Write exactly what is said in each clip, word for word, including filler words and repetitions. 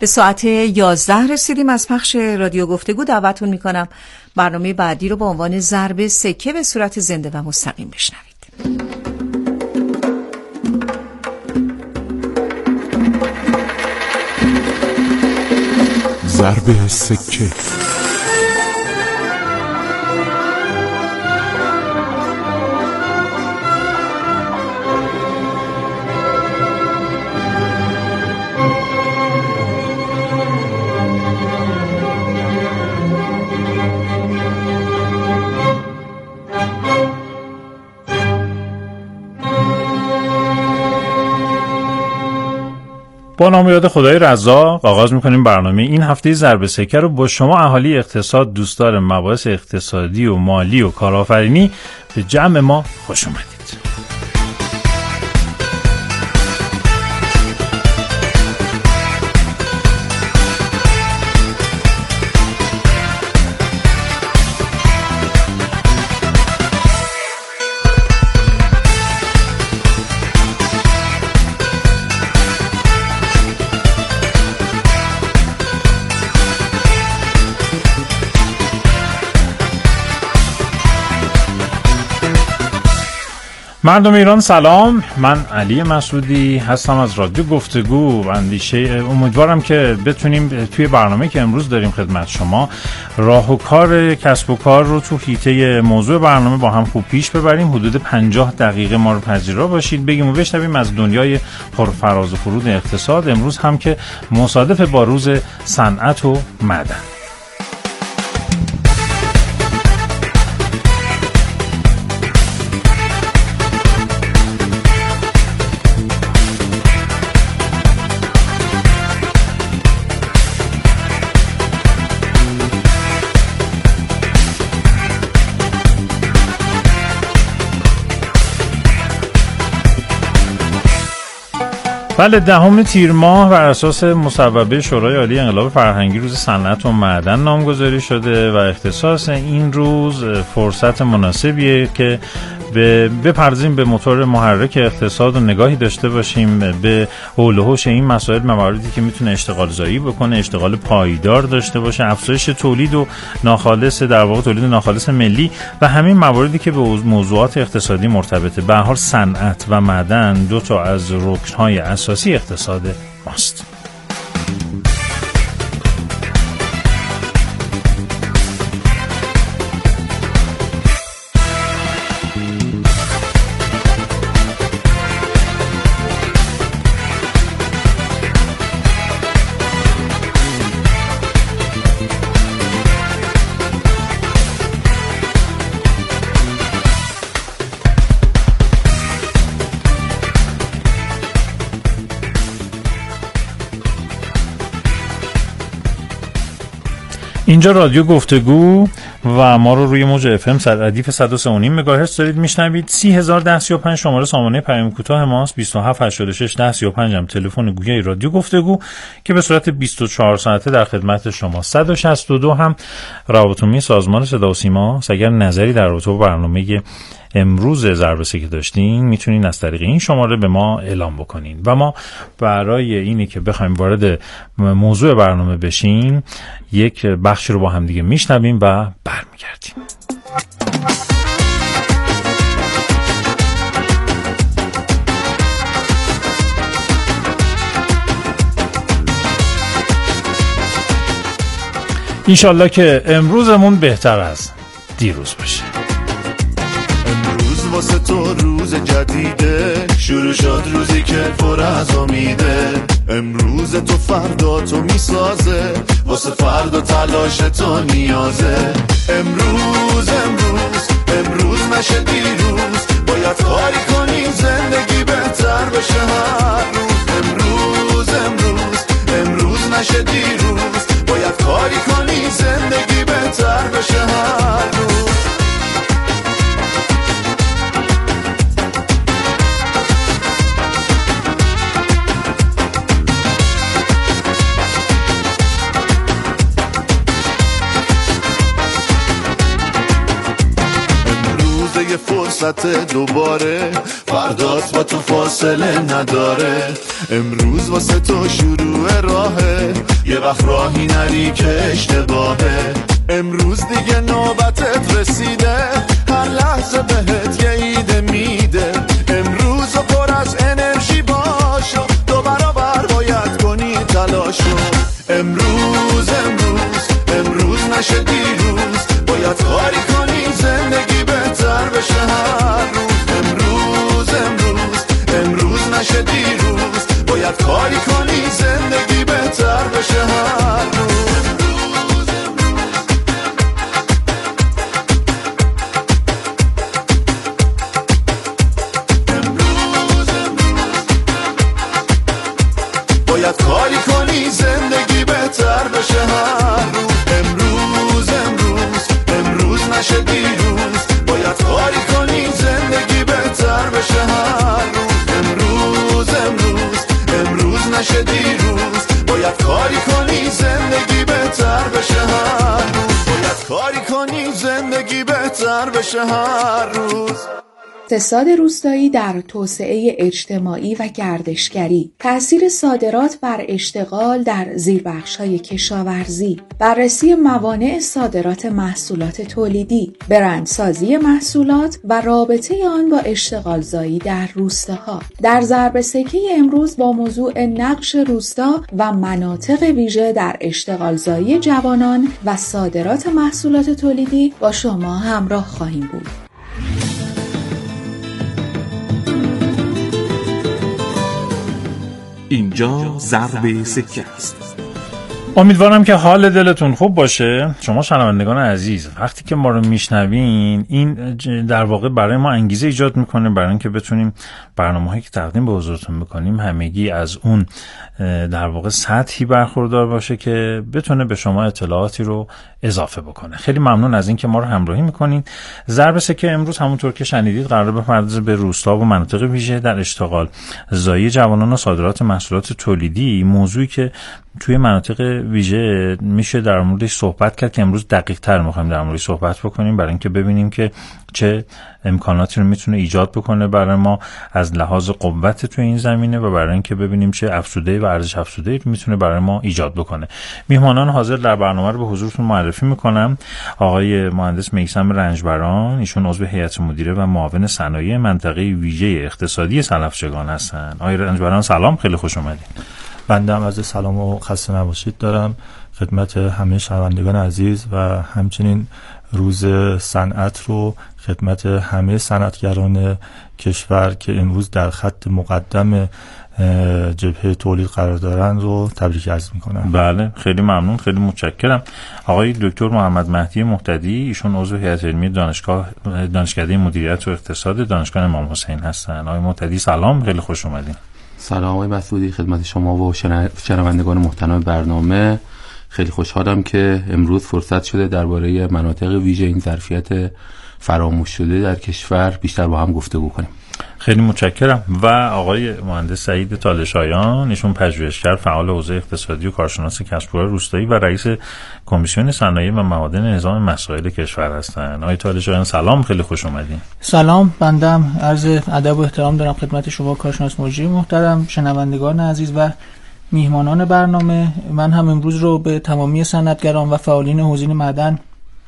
به ساعت یازده رسیدیم از پخش رادیو گفتگو. دعوتتون میکنم برنامه بعدی رو با عنوان ضرب سکه به صورت زنده و مستقیم بشنوید. ضرب سکه. با نام یاد خدای رزاق آغاز می‌کنیم برنامه این هفته ضرب سکه رو با شما اهالی اقتصاد، دوستدار مباحث اقتصادی و مالی و کارآفرینی به جمع ما خوش اومدید. مردم ایران سلام، من علی مسعودی هستم از رادیو گفتگو. اندیشه امیدوارم که بتونیم توی برنامه که امروز داریم خدمت شما راه و کار کسب و کار رو تو حیطه موضوع برنامه با هم خوب پیش ببریم. حدود پنجاه دقیقه ما رو پذیرا باشید بگیم و بشنویم از دنیای پرفراز و فرود اقتصاد، امروز هم که مصادف با روز صنعت و معدن. بله، دهم تیر ماه بر اساس مصوبه شورای عالی انقلاب فرهنگی روز صنعت و معدن نامگذاری شده و اختصاص این روز فرصت مناسبیه که بپردازیم به موتور محرک اقتصاد و نگاهی داشته باشیم به حول و حوش این مسائل، مواردی که میتونه اشتغال زایی بکنه، اشتغال پایدار داشته باشه، افزایش تولید و ناخالص، در واقع تولید ناخالص ملی و همین مواردی که به موضوعات اقتصادی مرتبطه. به هر حال صنعت و معدن دو تا از رکن‌های اساسی اقتصاد ماست. اینجا رادیو گفتگو و ما رو روی موج اف ام ردیف صد و سه و نیم مگاهرتز دارید میشنوید. سی هزار و ده سی و پنج شماره سامانه پیام کوتاه ماست، بیست و هفت هشتاد و شش ده سی و پنج هم تلفن گویای رادیو گفتگو که به صورت بیست و چهار ساعته در خدمت شما. صد و شصت و دو هم روابط سازمان صدا و سیما. اگر نظری در رابطه با برنامه امروز ضرب سکه که داشتین میتونین از طریق این شماره به ما اعلام بکنین و ما برای اینی که بخوایم وارد موضوع برنامه بشیم یک بخش رو با هم دیگه میشنویم و برمیگردیم. انشالله که امروزمون بهتر از دیروز باشه. واسه تو روز جدیده، شروع شد روزی که پر از امیده. امروز تو فردا تو میسازه، واسه فردا تلاش تو نیازه. امروز امروز امروز نشه دیروز، باید کاری کنیم زندگی بهتر بشه هر روز. امروز امروز امروز نشه دیروز، باید کاری کنیم زندگی بهتر بشه هر روز. لحظه یه فرصت دوباره، فردات با تو فاصله نداره. امروز واسه تو شروع راهه، یه وقت راهی نری که اشتباهه. امروز دیگه نوبتت رسیده، هر لحظه بهت یه ایده میده. امروز پر از انرژی باشو، دو برابر باید کنی تلاشو. امروز امروز امروز نشه دیروز، باید کاری کنی زندگی بهتر بشه هر روز. امروز امروز امروز نشه دیروز، باید کاری کنی زندگی بهتر بشه هر روز. باید کاری کنی زندگی بهتر بشه هر روز. امروز امروز امروز نشه دیروز، باید کاری کنی زندگی بهتر بشه هر روز. امروز امروز امروز نشه دیروز، باید کاری کنی زندگی بهتر بشه هر روز. باید کاری کنی زندگی بهتر بشه هر روز. اقتصاد روستایی در توسعه اجتماعی و گردشگری، تأثیر صادرات بر اشتغال در زیربخش‌های کشاورزی، بررسی موانع صادرات محصولات تولیدی، برندسازی محصولات و رابطه آن با اشتغالزایی در روستاها. در ضرب سکه امروز با موضوع نقش روستا و مناطق ویژه در اشتغالزایی جوانان و صادرات محصولات تولیدی با شما همراه خواهیم بود. اینجا ضرب سکه است. امیدوارم که حال دلتون خوب باشه. شما شنوندگان عزیز، وقتی که ما رو میشنوین، این در واقع برای ما انگیزه ایجاد میکنه برای اینکه بتونیم برنامه‌هایی که تقدیم به حضورتون میکنیم همگی از اون در واقع سطحی برخوردار باشه که بتونه به شما اطلاعاتی رو اضافه بکنه. خیلی ممنون از اینکه ما رو همراهی میکنین. ضرب سکه امروز همونطور که شنیدید قراره بپردازه به روستا و مناطق ویژه در اشتغال زایی جوانان و صادرات محصولات تولیدی، موضوعی که توی مناطق ویژه میشه در موردش صحبت کرد که امروز دقیق تر میخوایم در موردش صحبت بکنیم برای اینکه ببینیم که چه امکاناتی رو میتونه ایجاد بکنه برای ما از لحاظ قوت توی این زمینه و برای اینکه ببینیم چه افزوده‌ای و ارزش افزوده‌ای رو میتونه برای ما ایجاد بکنه. میهمانان حاضر در برنامه رو به حضورتون معرفی میکنم. آقای مهندس میثم رنجبران، ایشون عضو هیئت مدیره و معاون صنایع منطقه ویژه اقتصادی سلفچگان هستن. آقای رنجبران سلام، خیلی خوش اومدید. بنده هم عرض سلام و خسته نباشید دارم خدمت همه شنوندگان عزیز و همچنین روز صنعت رو خدمت همه صنعتگران کشور که امروز در خط مقدم جبهه تولید قرار دارن رو تبریک عرض میکنم. بله، خیلی ممنون، خیلی متشکرم. آقای دکتر محمد مهدی مهتدی، ایشون عضو هیئت علمی دانشگاه دانشکده مدیریت و اقتصاد دانشگاه امام حسین هستن. آقای مهتدی سلام، خیلی خوش اومدین. سلام آقای مسعودی، خدمت شما و شنوندگان محترم برنامه. خیلی خوشحالم که امروز فرصت شده درباره مناطق ویژه این ظرفیت فراموش شده در کشور بیشتر با هم گفتگو کنیم. خیلی متشکرم. و آقای مهندس سعید تالشایان، ایشون پژوهشگر فعال حوزه اقتصادی و کارشناس کسب و کار روستایی و رئیس کمیسیون صنایع و معادن نظام مسائل کشور هستند. آقای تالشایان سلام، خیلی خوش اومدین. سلام، بندم عرض ادب و احترام دارم خدمت شما کارشناس مجری محترم، شنوندگان عزیز و میهمانان برنامه. من هم امروز رو به تمامی صنعتگران و فعالین حوزه معدن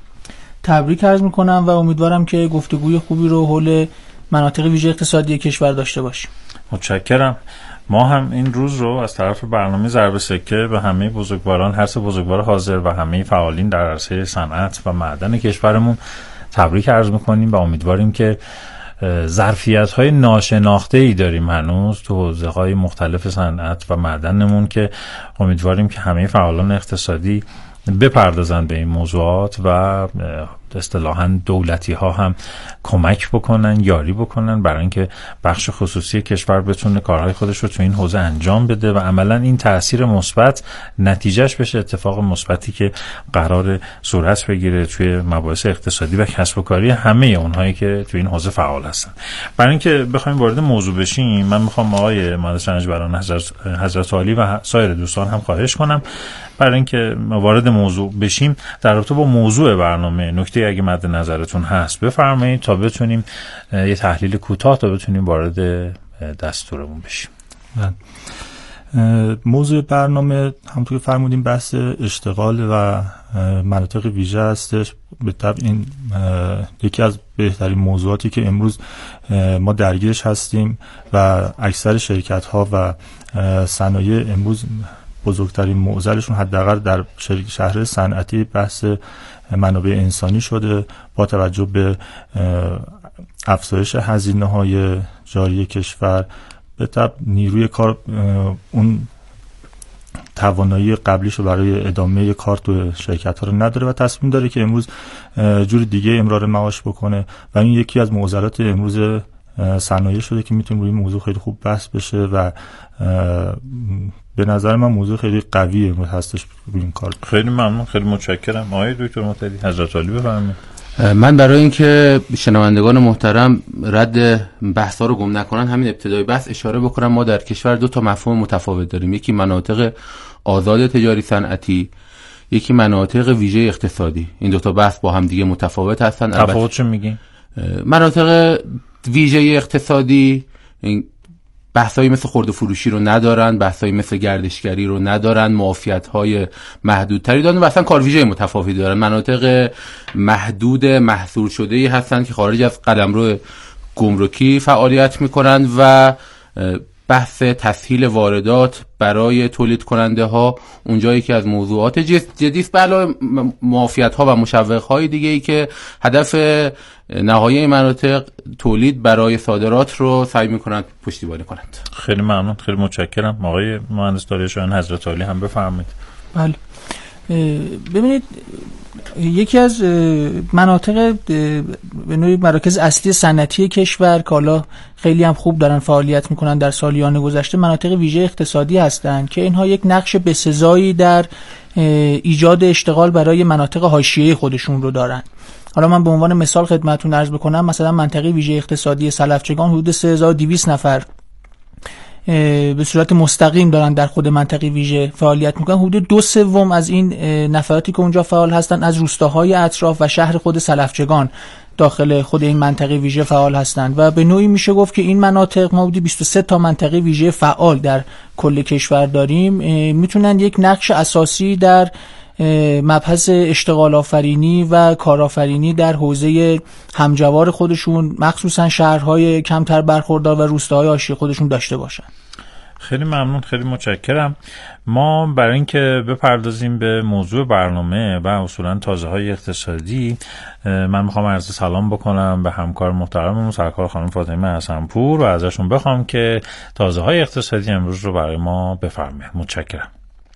تبریک عرض میکنم و امیدوارم که گفتگوی خوبی رو حول مناطق ویژه اقتصادی کشور داشته باشیم. متشکرم. ما هم این روز رو از طرف برنامه ضرب سکه به همه بزرگواران، هر سه بزرگوار حاضر و همه فعالین در عرصه صنعت و معدن کشورمون تبریک عرض میکنیم و امیدواریم که ظرفیت‌های ناشناخته‌ای داریم هنوز تو حوزه‌های مختلف صنعت و معدنمون که امیدواریم که همه فعالان اقتصادی بپردازن به این موضوعات و اصطلاحاً دولتی ها هم کمک بکنن، یاری بکنن برای اینکه بخش خصوصی کشور بتونه کارهای خودش رو تو این حوزه انجام بده و عملاً این تأثیر مثبت نتیجهش بشه اتفاق مثبتی که قرار صورت بگیره توی مباحث اقتصادی و کسب و کاری همه اونهایی که تو این حوزه فعال هستن. برای اینکه بخوایم وارد موضوع بشیم، من میخوام آقای مهندس رنجبران حضرت, حضرت عالی و سایر دوستان هم خواهش کنم برای اینکه وارد موضوع بشیم در رابطه با موضوع برنامه نکته نکته اگه مد نظرتون هست بفرمایید تا بتونیم یه تحلیل کوتاه تا بتونیم وارد دستورمون بشیم. موضوع برنامه همونطور که فرمودیم بحث اشتغال و مناطق ویژه هستش. به طبع این یکی از بهترین موضوعاتی که امروز ما درگیرش هستیم و اکثر شرکت ها و صنایع امروز بزرگترین معضلشون حداقل در شهر صنعتی بحث منابع انسانی شده. با توجه به افزایش هزینه‌های جاری کشور به طب نیروی کار اون توانایی قبلیشو برای ادامه کار تو شرکت ها رو نداره و تصمیم داره که امروز جور دیگه امرار معاش بکنه و این یکی از معضلات امروز صنایع شده که میتونه روی موضوع خیلی خوب بحث بشه و به نظر من موضوع خیلی قوی امروز هستش روی این کار. خیلی ممنون، خیلی متشکرم. آقای دکتر معتدی، حضرت عالی بفرمایید. من برای اینکه شنوندگان محترم رد بحثا رو گم نکنن همین ابتدای بحث اشاره بکنم ما در کشور دو تا مفهوم متفاوت داریم، یکی مناطق آزاد تجاری صنعتی، یکی مناطق ویژه اقتصادی. این دو تا بحث با هم دیگه متفاوت هستن. تفاوتش میگین؟ مناطق ویژه اقتصادی بحثایی مثل خرده فروشی رو ندارن، بحثایی مثل گردشگری رو ندارن، معافیت‌های محدودتری دارن و اصلا کار ویژه متفاوتی دارن. مناطق محدود محصور شده‌ای هستن که خارج از قلمرو گمرکی فعالیت میکنن و بحث تسهیل واردات برای تولید کننده ها اونجایی که از موضوعات جدی است، به علاوه معافیت ها و مشوق های دیگه ای که هدف نهایی این مناطق تولید برای صادرات رو سعی میکنند پشتیبانی کنند. خیلی ممنون، خیلی متشکرم. آقای مهندس داریوشان حضرت عالی هم بفرمایید. بله، ببینید یکی از مناطق به نوعی مراکز اصلی صنعتی کشور که حالا خیلی هم خوب دارن فعالیت میکنن در سالیان گذشته مناطق ویژه اقتصادی هستند که اینها یک نقش بسزایی در ایجاد اشتغال برای مناطق حاشیه‌ای خودشون رو دارن. حالا من به عنوان مثال خدمتتون عرض بکنم، مثلا منطقه ویژه اقتصادی سلفچگان حدود سه هزار و دویست نفر به صورت مستقیم دارن در خود منطقه ویژه فعالیت میکنن. حدود دو سوم از این نفراتی که اونجا فعال هستن از روستاهای اطراف و شهر خود سلفچگان داخل خود این منطقه ویژه فعال هستند و به نوعی میشه گفت که این مناطق ما حدود بیست و سه تا منطقه ویژه فعال در کل کشور داریم، میتونن یک نقش اساسی در مبحث اشتغال آفرینی و کارآفرینی در حوزه همجوار خودشون مخصوصا شهرهای کمتر برخوردار و روستاهای حاشیه خودشون داشته باشن. خیلی ممنون، خیلی متشکرم. ما برای اینکه بپردازیم به موضوع برنامه و اصولا تازه های اقتصادی، من میخوام عرض سلام بکنم به همکار محترممون سرکار خانم فاطمه حسن‌پور و ازشون بخوام که تازه های اقتصادی امروز رو برای ما بفرمایید. متشکرم.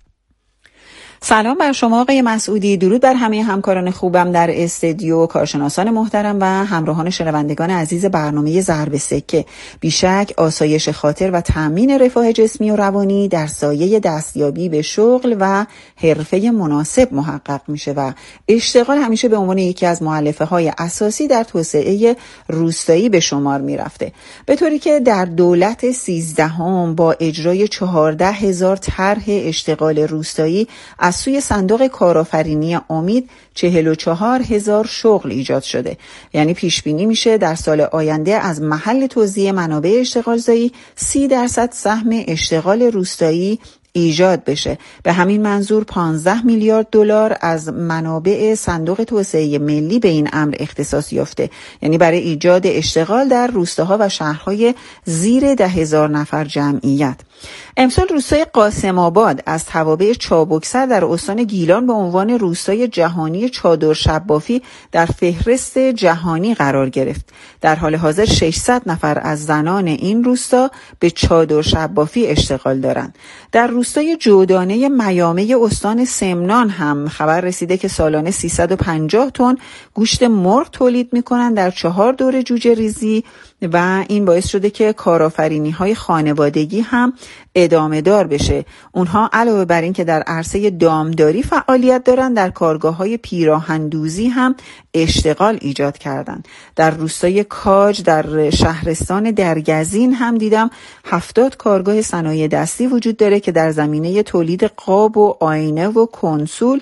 سلام بر شما آقای مسعودی، درود بر همه همکاران خوبم در استودیو، کارشناسان محترم و همراهان شنوندگان عزیز برنامه ضرب سکه. بیشک آسایش خاطر و تامین رفاه جسمی و روانی در سایه دستیابی به شغل و حرفه مناسب محقق میشه و اشتغال همیشه به عنوان یکی از مؤلفه های اساسی در توسعه روستایی به شمار میرفته، به طوری که در دولت سیزدهم با اجرای چهارده هزار طرح اشتغال روستایی از سوی صندوق کارآفرینی امید چهل و چهار هزار شغل ایجاد شده. یعنی پیش بینی میشه در سال آینده از محل توزیع منابع اشتغالزایی سی درصد سهم اشتغال روستایی ایجاد بشه. به همین منظور پانزده میلیارد دلار از منابع صندوق توسعه ملی به این امر اختصاص یافته، یعنی برای ایجاد اشتغال در روستاها و شهرهای زیر ده هزار نفر جمعیت. امسال روستای قاسم آباد از توابع چابکسر در استان گیلان به عنوان روستای جهانی چادر شب بافی در فهرست جهانی قرار گرفت. در حال حاضر ششصد نفر از زنان این روستا به چادر شب بافی اشتغال دارند. در روستای جودانه میامه استان سمنان هم خبر رسیده که سالانه سیصد و پنجاه تن گوشت مرغ تولید می‌کنند در چهار دوره جوجه ریزی و این باعث شده که کارآفرینی‌های خانوادگی هم ادامه دار بشه. اونها علاوه بر این که در عرصه دامداری فعالیت دارن، در کارگاه‌های پیراهندوزی هم اشتغال ایجاد کردن. در روستای کاج در شهرستان درگزین هم دیدم هفتاد کارگاه صنایع دستی وجود داره که در زمینه تولید قاب و آینه و کنسول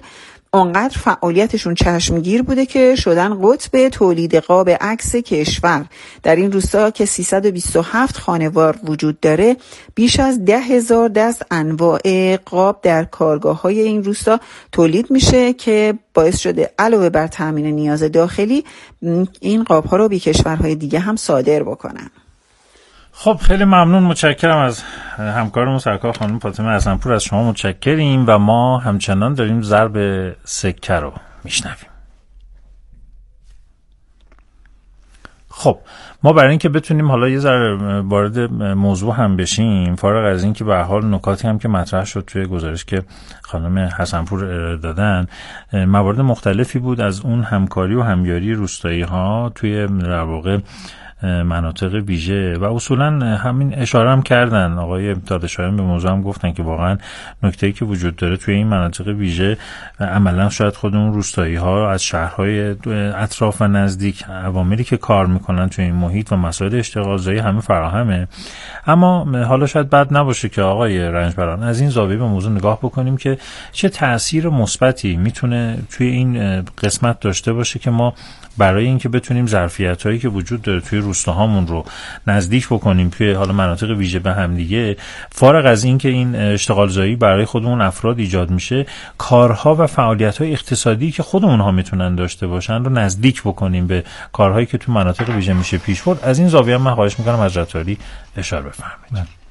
اونقدر فعالیتشون چشمگیر بوده که شدن قطب تولید قاب عکس کشور. در این روستا که سیصد و بیست و هفت خانوار وجود داره، بیش از ده هزار دست انواع قاب در کارگاه‌های این روستا تولید میشه که باعث شده علاوه بر تامین نیاز داخلی این قاب‌ها رو به کشورهای دیگه هم صادر بکنن. خب خیلی ممنون، متشکرم از همکارمون سرکار خانم فاطمه حسن‌پور، از شما متشکریم و ما همچنان داریم ضرب سکه رو میشنویم. خب ما برای اینکه بتونیم حالا یه ذره وارد موضوع هم بشیم، فارغ از این که به هر حال نکاتی هم که مطرح شد توی گزارش که خانم حسن‌پور ارائه دادن، موارد مختلفی بود از اون همکاری و همیاری روستایی ها توی در واقع مناطق ویژه و اصولا همین اشاره هم کردن آقای دادشاهیان به موضوع هم گفتن که واقعا نکته‌ای که وجود داره توی این مناطق ویژه عملا شاید خودمون روستایی ها از شهرهای اطراف و نزدیک عواملی که کار میکنن توی این محیط و مسائل اشتغالزایی همه فراهمه. اما حالا شاید بد نباشه که آقای رنجبران از این زاویه به موضوع نگاه بکنیم که چه تأثیر مثبتی میتونه توی این قسمت داشته باشه که ما برای اینکه بتونیم ظرفیتایی که وجود داره توی روستاهامون رو نزدیک بکنیم توی حالا مناطق ویژه به هم دیگه، فارغ از اینکه این اشتغالزایی برای خودمون افراد ایجاد میشه، کارها و فعالیت‌های اقتصادی که خودمونها میتونن داشته باشن رو نزدیک بکنیم به کارهایی که تو مناطق ویژه میشه پیش برد. از این زاویه من خواهش میکنم از رتاری اشاره بفرمایید.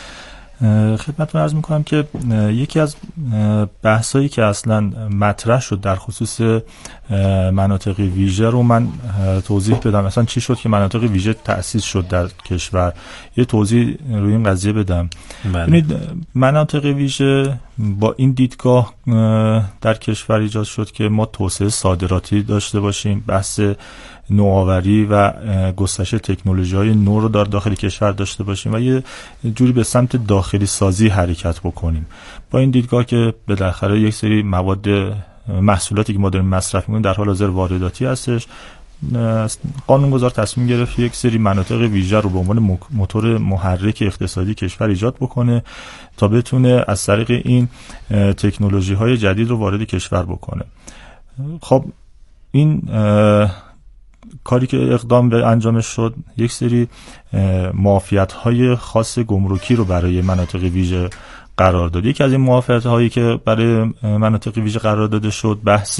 خدمتتون عرض میکنم که یکی از بحثایی که اصلا مطرح شد در خصوص مناطق ویژه رو من توضیح بدم. اصلا چی شد که مناطق ویژه تأسیس شد در کشور؟ یه توضیح روی این قضیه بدم. ببینید مناطق ویژه با این دیدگاه در کشور ایجاد شد که ما توسعه صادراتی داشته باشیم، بحث نوآوری و گسترش تکنولوژی‌های نو رو در داخل کشور داشته باشیم و یه جوری به سمت داخلی سازی حرکت بکنیم. با این دیدگاه که بالاخره یک سری مواد محصولاتی که ما داریم مصرف می‌کنیم در حال حاضر وارداتی هستش، قانونگذار تصمیم گرفت یک سری مناطق ویژه رو به عنوان موتور محرک اقتصادی کشور ایجاد بکنه تا بتونه از طریق این تکنولوژی‌های جدید رو وارد کشور بکنه. خب این کاری که اقدام به انجامش شد، یک سری معافیت‌های خاص گمرکی رو برای مناطق ویژه قرار داد. یکی از این معافیت‌هایی که برای مناطق ویژه قرار داده شد بحث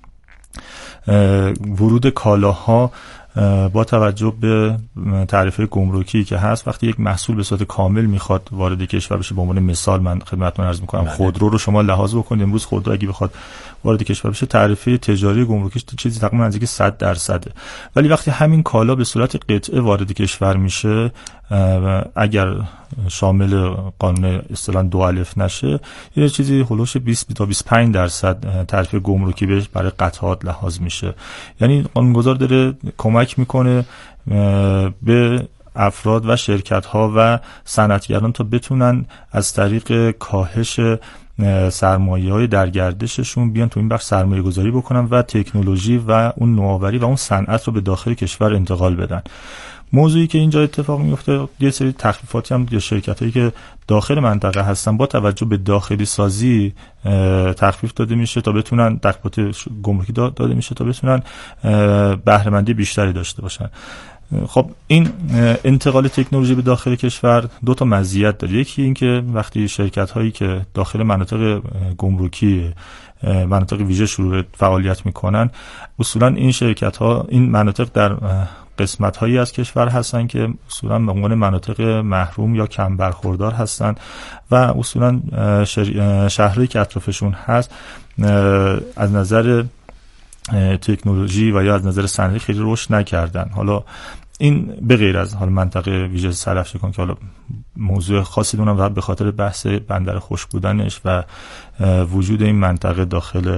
ورود کالاها با توجه به تعرفه گمرکی که هست. وقتی یک محصول به صورت کامل میخواد وارد کشور بشه، به عنوان مثال من خدمتتون عرض میکنم خودرو رو شما لحاظ بکنید، امروز خودرو اگه بخواد وارد کشور بشه تعرفه تجاری گمرکیش چیزی تقریبا نزدیک صد درصده. ولی وقتی همین کالا به صورت قطعه وارد کشور میشه، اگر شامل قانون اصطلاحاً دو الف نشه، یه چیزی هولوش بیست تا بیست و پنج درصد تعرفه گمرکی بهش برای قطعات لحاظ میشه. یعنی قانونگذار داره کمک میکنه به افراد و شرکت‌ها و صنعتگران تا بتونن از طریق کاهش سرمایه‌های در گردششون بیان تو این بخش سرمایه گذاری بکنن و تکنولوژی و اون نوآوری و اون صنعت رو به داخل کشور انتقال بدن. موضوعی که اینجا اتفاق میفته، یه سری تخفیفاتی هم شرکتایی که داخل منطقه هستن با توجه به داخلی سازی تخفیف داده میشه تا بتونن تخفیفات گمرکی داده میشه تا بتونن بهره مندی بیشتری داشته باشن. خب این انتقال تکنولوژی به داخل کشور دو تا مزیت داره. یکی این که وقتی شرکت هایی که داخل مناطق گمرکی مناطق ویژه شروع فعالیت میکنن، اصولا این شرکت ها این مناطق در قسمت هایی از کشور هستن که اصولا به عنوان مناطق محروم یا کم برخوردار هستن و اصولا شهرهایی که اطرافشون هست از نظر تکنولوژی و یا از نظر صنعتی خیلی رشد نکردن. حالا این به غیر از حال منطقه ویژه سلفچکان که حالا موضوع خاصی دونم و به خاطر بحث بندر خشک بودنش و وجود این منطقه داخل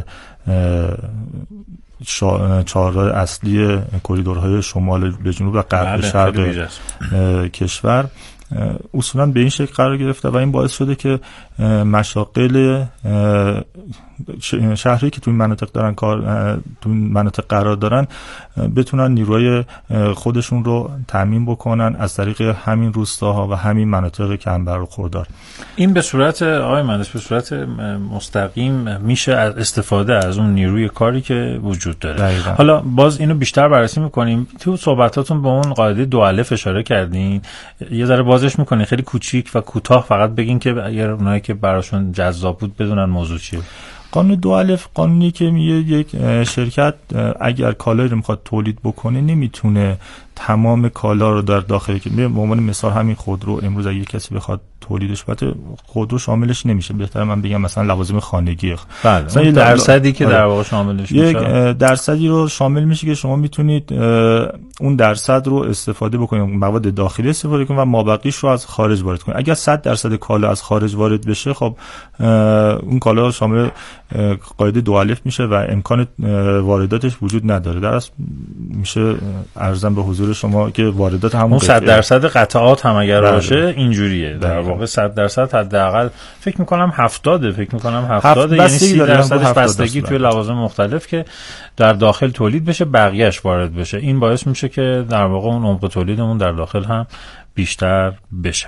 چهارراه اصلی کریدورهای شمال به جنوب و غرب به شرق کشور اصولا به این شکل قرار گرفته و این باعث شده که مشاغل شهری که تو این مناطق دارن کار تو این مناطق قرار دارن بتونن نیروی خودشون رو تامین بکنن از طریق همین روستاها و همین مناطق کم برخوردار. این به صورت آقای مهندس به صورت مستقیم میشه از استفاده از اون نیروی کاری که وجود داره. دقیقا. حالا باز اینو بیشتر بررسی میکنیم. تو صحبتاتون به اون قاعده دو الف اشاره کردین، یه ذره بازش میکنین خیلی کوچیک و کوتاه فقط بگین که اگر اونایی که براشون جذاب بود بدونن موضوع چیه. قانون دو الف قانونی که میگه یک شرکت اگر کالایی رو میخواد تولید بکنه نمیتونه تمام کالا رو در داخل، که به عنوان مثال همین خودرو امروز اگه کسی بخواد تولیدش بده خودرو شاملش نمیشه، بهتره من بگم مثلا لوازم خانگی. بله مثلا درصدی که در واقع شاملش میشه یک درصدی رو شامل میشه که شما میتونید اون درصد رو استفاده بکنید، مواد داخلی استفاده کنید و مابقیش رو از خارج وارد کنید. اگر صد درصد کالا از خارج وارد بشه خب اون کالا شامل قاعده دو الف میشه و امکان وارداتش وجود نداره. در اصل میشه ارزم به حضور شما که واردات همون صد درصد قطعات هم اگر باشه اینجوریه. در واقع صد درصد حداقل فکر میکنم هفتاد فکر میکنم هفتاد یعنی سی درصدش بستگی توی لوازم مختلف که در داخل تولید بشه بقیهش وارد بشه. این باعث میشه که در واقع اون عمق تولیدمون در داخل هم بیشتر بشه.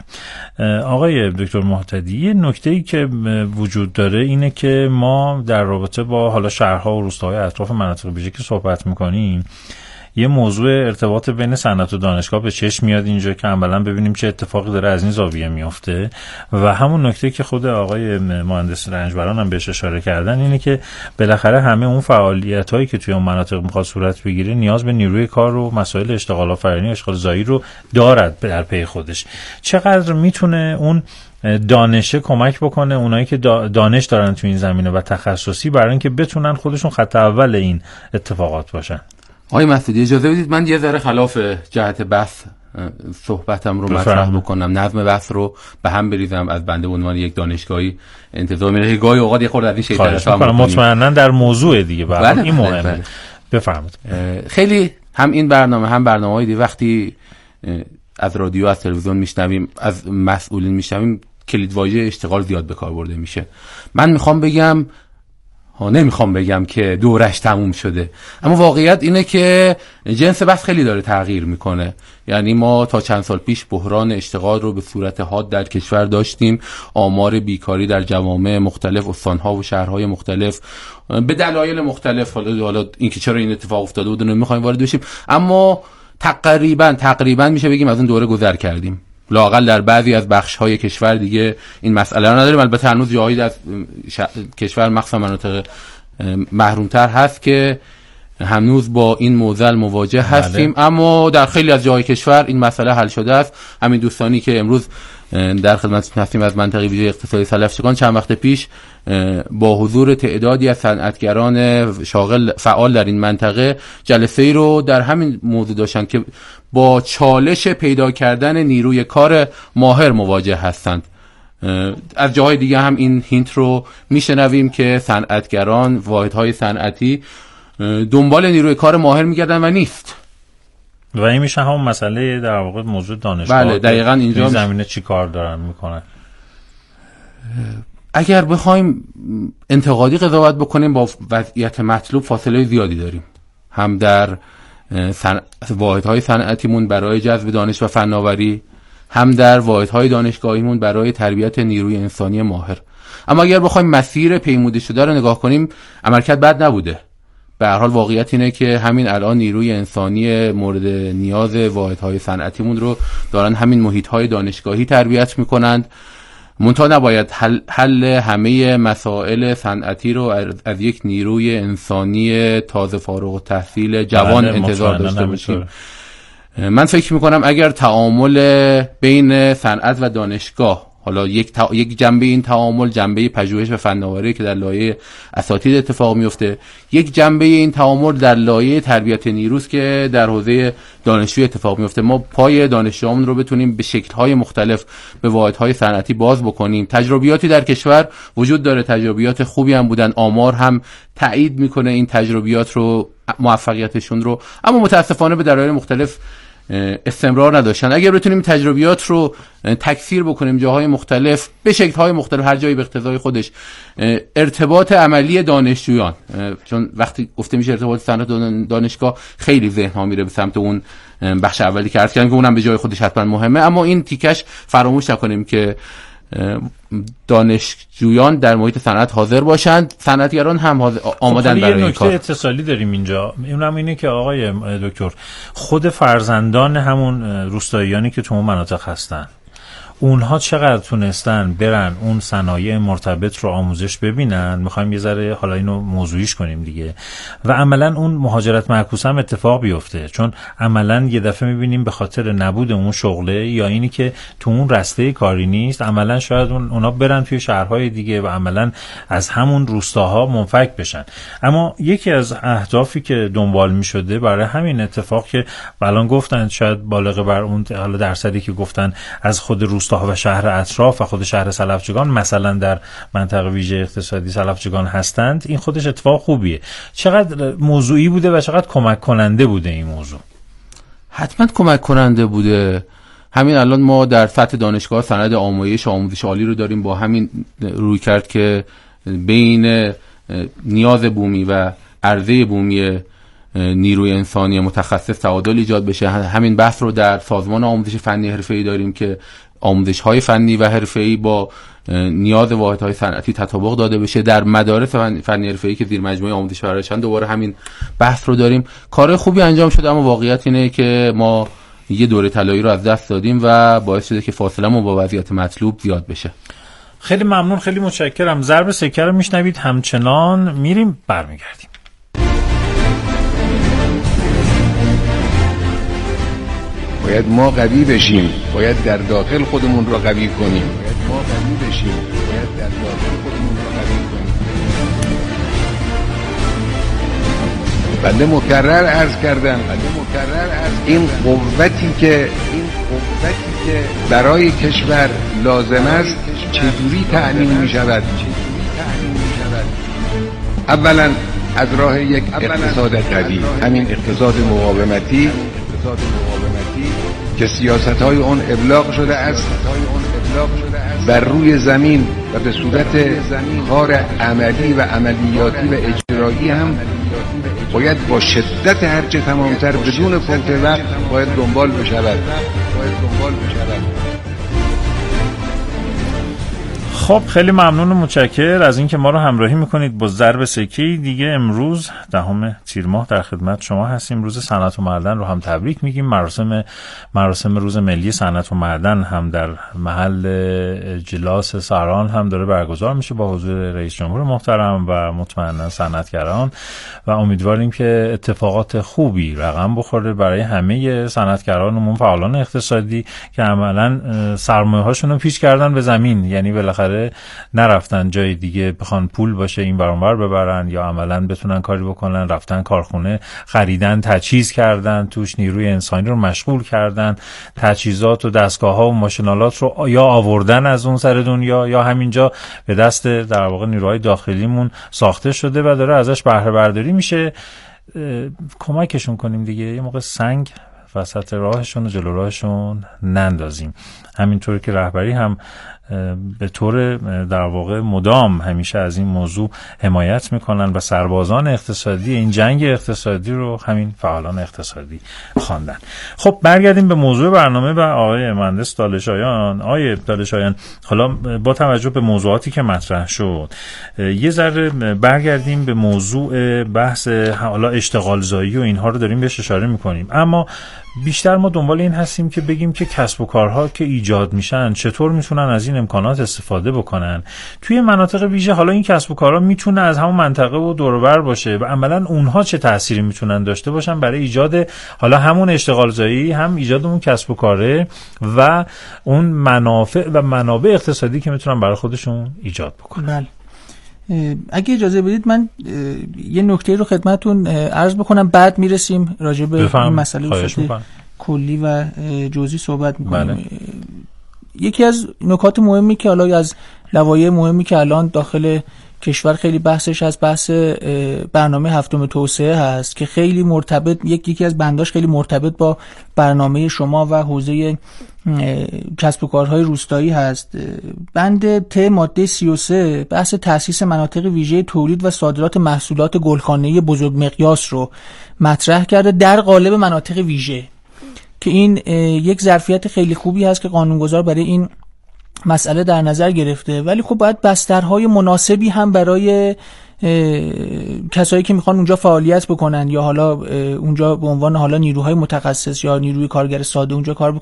آقای دکتر محتدی، یه نکته‌ای که وجود داره اینه که ما در رابطه با حالا شهرها و روستاهای اطراف مناطق ویژه که صحبت میکنیم یه موضوع ارتباط بین صنعت و دانشگاه به چشم میاد اینجا که عملاً ببینیم چه اتفاقی داره از این زاویه میفته و همون نکته که خود آقای مهندس رنجبران هم بهش اشاره کردن اینه که بالاخره همه اون فعالیتایی که توی اون مناطق میخواد صورت بگیره نیاز به نیروی کار و مسائل اشتغال آفرینی و اشغال زایی رو دارد در پی خودش. چقدر میتونه اون دانشه کمک بکنه اونایی که دانش دارن تو این زمینه و تخصصی برای اینکه بتونن خودشون خط اول این اتفاقات باشن؟ آقای مسعودی اجازه بدید من یه ذره خلاف جهت بحث صحبتم رو مطرح بکنم، نظم بحث رو به هم بریزم. از بنده به عنوان یک دانشگاهی انتظار میره که گاهی اوقات یه خورده از این شیطنت فهم مطمئنا در موضوع دیگه برای این مهمه. بفرمایید. خیلی هم این برنامه هم برنامه‌های دیگه وقتی از رادیو از تلویزیون میشنویم از مسئولین میشنویم کلیدواژه اشتغال زیاد به کار برده میشه. من میخوام بگم ها نمیخوام بگم که دورش تموم شده، اما واقعیت اینه که جنس بحث خیلی داره تغییر میکنه. یعنی ما تا چند سال پیش بحران اشتغال رو به صورت حاد در کشور داشتیم، آمار بیکاری در جوامع مختلف استانها و شهرهای مختلف به دلایل مختلف، حالا اینکه چرا این اتفاق افتاده بود نمیخوایم وارد بشیم، اما تقریبا تقریبا میشه بگیم از اون دوره گذر کردیم. لااقل در بعضی از بخش‌های کشور دیگه این مسئله رو نداریم. البته هنوز جاهایی از ش... کشور مخصوصا مناطق محروم‌تر هست که هنوز با این معضل مواجه هستیم، بله. اما در خیلی از جاهای کشور این مسئله حل شده است. همین دوستانی که امروز در خدمت هستیم از منطقه ویژه اقتصادی سلفچکان چند وقت پیش با حضور تعدادی از صنعتگران شاغل فعال در این منطقه جلسه‌ای رو در همین موضوع داشتن که با چالش پیدا کردن نیروی کار ماهر مواجه هستند. از جاهای دیگه هم این هینت رو میشنویم که صنعتگران واحدهای صنعتی دنبال نیروی کار ماهر میگردن و نیست. و این میشه همون مسئله در واقع موضوع دانشگاه. بله دقیقاً اینجا این زمینه چی کار دارن میکنن. اگر بخوایم انتقادی قضاوت بکنیم با وضعیت مطلوب فاصله زیادی داریم، هم در صن... واحدهای صنعتیمون برای جذب دانش و فناوری، هم در واحدهای دانشگاهیمون برای تربیت نیروی انسانی ماهر. اما اگر بخوایم مسیر پیموده شده رو نگاه کنیم عملکرد بد نبوده. به هر حال واقعیت اینه که همین الان نیروی انسانی مورد نیاز واحدهای صنعتیمون رو دارن همین محیط‌های دانشگاهی تربیت میکنند. منتها نباید حل, حل همه مسائل صنعتی رو از یک نیروی انسانی تازه فارغ التحصیل جوان انتظار داشته باشیم. من فکر میکنم اگر تعامل بین صنعت و دانشگاه، حالا یک تا... یک جنبه این تعامل جنبه پژوهش و فناوری که در لایه اساتید اتفاق میفته، یک جنبه این تعامل در لایه تربیت نیروست که در حوزه دانشجویی اتفاق میفته. ما پای دانشجویان رو بتونیم به شکل‌های مختلف به واحدهای صنعتی باز بکنیم. تجربیاتی در کشور وجود داره، تجربیات خوبی هم بودن، آمار هم تایید میکنه این تجربیات رو، موفقیتشون رو، اما متاسفانه به دلایل مختلف استمرار نداشتن. اگر بتونیم تجربیات رو تکثیر بکنیم جاهای مختلف به شکل‌های مختلف، هر جایی به اقتضای خودش، ارتباط عملی دانشجویان، چون وقتی گفته میشه ارتباط صنعت دانشگاه خیلی ذهن‌ها میره به سمت اون بخش اولی که عرض کردم که اونم به جای خودش حتما مهمه، اما این تیکش فراموش نکنیم که دانشجویان در محیط صنعت حاضر باشند، صنعتگران هم آمادن برای این کار. یه نکته اتصالی داریم اینجا، اونم اینه که آقای دکتر خود فرزندان همون روستاییانی که تو اون مناطق هستن، اونها چقدر تونستن برن اون صنایع مرتبط رو آموزش ببینن، میخوایم یه ذره حالا اینو موضوعیش کنیم دیگه، و عملا اون مهاجرت معکوس هم اتفاق بیفته، چون عملا یه دفعه میبینیم به خاطر نبود اون شغله یا اینی که تو اون رسته کاری نیست، عملا شاید اون اونا برن توی شهرهای دیگه و عملا از همون روستاها منفک بشن. اما یکی از اهدافی که دنبال میشده برای همین اتفاق که الان گفتن شاید بالغ بر اون حالا درصدی که گفتن از خود روستا و شهر اطراف و خود شهر سلفچگان مثلا در منطقه ویژه اقتصادی سلفچگان هستند، این خودش اتفاق خوبیه. چقدر موضوعی بوده و چقدر کمک کننده بوده این موضوع؟ حتما کمک کننده بوده. همین الان ما در سطح دانشگاه سند آموزش آموزش عالی رو داریم، با همین روی کرد که بین نیاز بومی و عرضه بومی نیروی انسانی متخصص تعادل ایجاد بشه. همین بحث رو در سازمان آموزش فنی حرفه‌ای داریم که آموزش‌های فنی و حرفه‌ای با نیاز واحدهای صنعتی تطابق داده بشه. در مدارس فنی حرفه‌ای که زیر مجموعه آموزش فرارشن دوباره همین بحث رو داریم. کار خوبی انجام شده، اما واقعیت اینه که ما یه دوره طلایی رو از دست دادیم و باعث شده که فاصله‌مون با وضعیت مطلوب زیاد بشه. خیلی ممنون، خیلی متشکرم. ضرب سکه رو میشنوید، همچنان میریم برمیگردیم. باید ما قوی بشیم، باید در داخل خودمون رو قوی کنیم. باید ما قوی بشیم، باید در داخل خودمون رو قوی کنیم. بنده مکرر عرض کردم، بنده مکرر عرض این قوتی که این قوتی که برای کشور لازم است چجوری تأمین می شود؟ اولا از راه یک اقتصاد قوی، همین اقتصاد مقاومتی که سیاست های اون ابلاغ شده است بر روی زمین و به صورت کار عملی و عملیاتی و اجرایی هم باید با شدت هرچه تمامتر بدون فوت وقت باید دنبال بشود باید دنبال بشود. خب خیلی ممنون و متشکر از اینکه ما رو همراهی میکنید با ضرب سکه‌ای دیگه. امروز دهم تیر ماه در خدمت شما هستیم. روز صنعت و معدن رو هم تبریک میگیم. مراسم مراسم روز ملی صنعت و معدن هم در محل اجلاس سران هم داره برگزار میشه با حضور رئیس جمهور محترم و مطمئنا صنعتگران، و امیدواریم که اتفاقات خوبی رقم بخوره برای همه صنعتگران و فعالان اقتصادی که عملاً سرمایه‌هاشون رو پیش کردن به زمین، یعنی بالاخره نرفتن جای دیگه بخوان پول باشه این ور اون ور ببرن یا عملاً بتونن کاری بکنن، رفتن کارخونه خریدن، تجهیز کردن، توش نیروی انسانی رو مشغول کردن، تجهیزات و دستگاه‌ها و ماشینالات رو یا آوردن از اون سر دنیا یا همینجا به دست در واقع نیروهای داخلیمون ساخته شده و داره ازش بهره برداری میشه. کمکشون کنیم دیگه، یه موقع سنگ وسط راهشون و جلو راهشون نندازیم. همینطور که رهبری هم به طور در واقع مدام همیشه از این موضوع حمایت میکنن و سربازان اقتصادی این جنگ اقتصادی رو همین فعالان اقتصادی خواندن. خب برگردیم به موضوع برنامه و آقای مهندس دالشایان. آقای دالشایان، حالا با توجه به موضوعاتی که مطرح شد یه ذره برگردیم به موضوع بحث حالا اشتغال زایی و اینها رو داریم بهش اشاره میکنیم، اما بیشتر ما دنبال این هستیم که بگیم که کسب و کارها که ایجاد میشن چطور میتونن از این امکانات استفاده بکنن توی مناطق ویژه. حالا این کسب و کارها میتونه از همون منطقه و دور و بر باشه و عملاً اونها چه تأثیری میتونن داشته باشن برای ایجاد حالا همون اشتغال زایی، هم ایجاد اون کسب و کاره و اون منافع و منابع اقتصادی که میتونن برای خودشون ایجاد بکنن. بله. اگه اجازه بدید من یه نکته رو خدمتتون عرض بکنم، بعد میرسیم راجع به این مسئله کلی و جزئی صحبت میکنیم. بله. یکی از نکات مهمی که حالا از لوایح مهمی که الان داخل کشور خیلی بحثش از بحث برنامه هفتم توسعه هست که خیلی مرتبط، یک یکی از بنداش خیلی مرتبط با برنامه شما و حوزه کسب و کارهای روستایی هست. بند ت ماده سی و سه بحث تأسیس مناطق ویژه تولید و صادرات محصولات گلخانه‌ای بزرگ مقیاس رو مطرح کرده در قالب مناطق ویژه، که این یک ظرفیت خیلی خوبی هست که قانونگذار برای این مسئله در نظر گرفته. ولی خب باید بسترهای مناسبی هم برای کسایی که میخوان اونجا فعالیت بکنن یا حالا اونجا به عنوان حالا نیروهای متخصص یا نیروی کارگر ساده اونجا کار